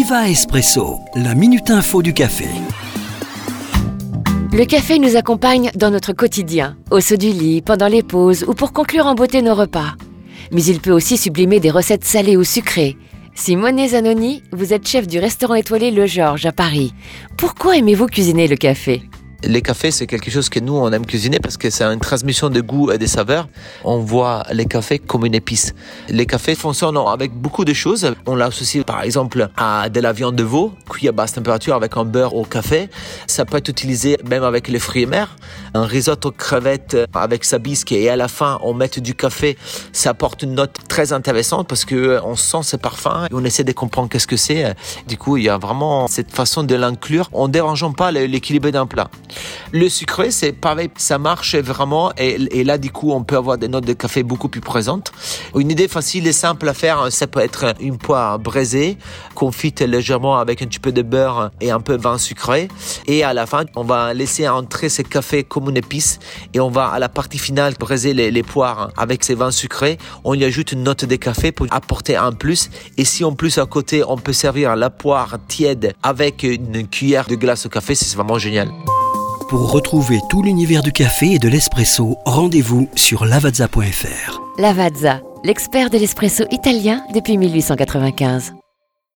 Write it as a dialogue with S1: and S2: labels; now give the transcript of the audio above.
S1: Viva Espresso, la minute info du café.
S2: Le café nous accompagne dans notre quotidien, au saut du lit, pendant les pauses ou pour conclure en beauté nos repas. Mais il peut aussi sublimer des recettes salées ou sucrées. Simone Zanoni, vous êtes chef du restaurant étoilé Le Georges à Paris. Pourquoi aimez-vous cuisiner le café ?
S3: Les cafés, c'est quelque chose que nous, on aime cuisiner parce que c'est une transmission de goût et de saveurs. On voit les cafés comme une épice. Les cafés fonctionnent avec beaucoup de choses. On l'associe par exemple à de la viande de veau, cuit à basse température avec un beurre au café. Ça peut être utilisé même avec les fruits mer. Un risotto crevettes avec sa bisque et à la fin, on met du café. Ça apporte une note très intéressante parce que on sent ce parfum et on essaie de comprendre qu'est-ce que c'est. Du coup, il y a vraiment cette façon de l'inclure en dérangeant pas l'équilibre d'un plat. Le sucré, c'est pareil, ça marche vraiment et là, du coup, on peut avoir des notes de café beaucoup plus présentes. Une idée facile et simple à faire, ça peut être une poire braisée, confite légèrement avec un petit peu de beurre et un peu de vin sucré. Et à la fin, on va laisser entrer ce café comme une épice et on va à la partie finale braiser les poires avec ces vins sucrés. On y ajoute une note de café pour apporter un plus. Et si en plus à côté, on peut servir la poire tiède avec une cuillère de glace au café, c'est vraiment génial.
S1: Pour retrouver tout l'univers du café et de l'espresso, rendez-vous sur lavazza.fr.
S2: Lavazza, l'expert de l'espresso italien depuis 1895.